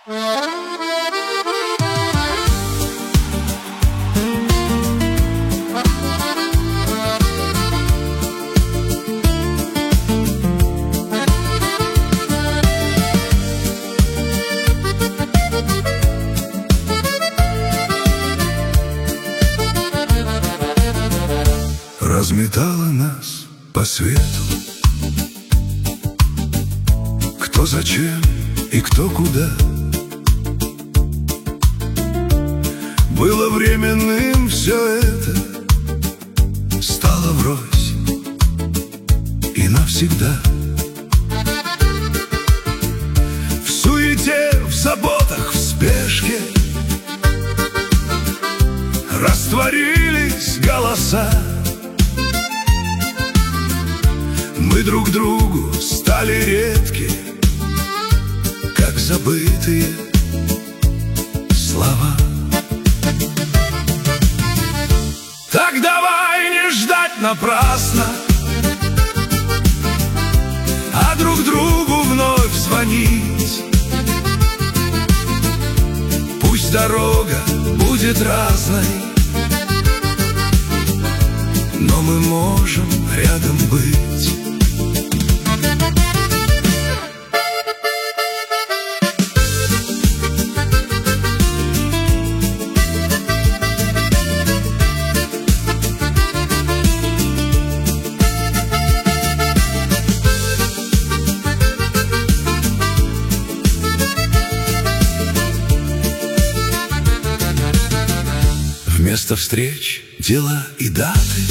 Разметала нас по свету, кто зачем и кто куда. Было временным все это, стало врозь и навсегда. В суете, в заботах, в спешке растворились голоса. Мы друг другу стали редки, как забытые слова. Так давай не ждать напрасно, а друг другу вновь звонить. Пусть дорога будет разной, но мы можем рядом быть. Вместо встреч дела и даты,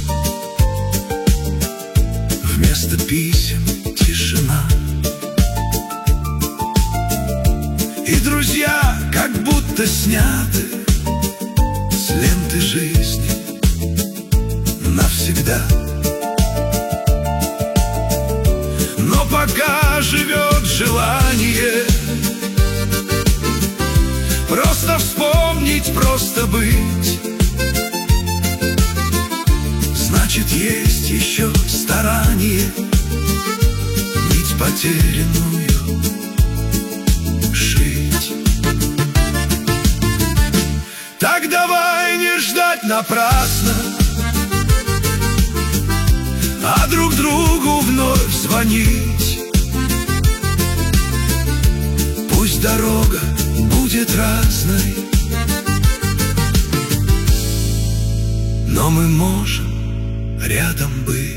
вместо писем тишина. И друзья как будто сняты с ленты жизни навсегда. Но пока живет желание просто вспомнить, просто быть, значит, есть еще старание нить потерянную шить. Так давай не ждать напрасно, а друг другу вновь звонить. Пусть дорога будет разной, но мы можем рядом быть.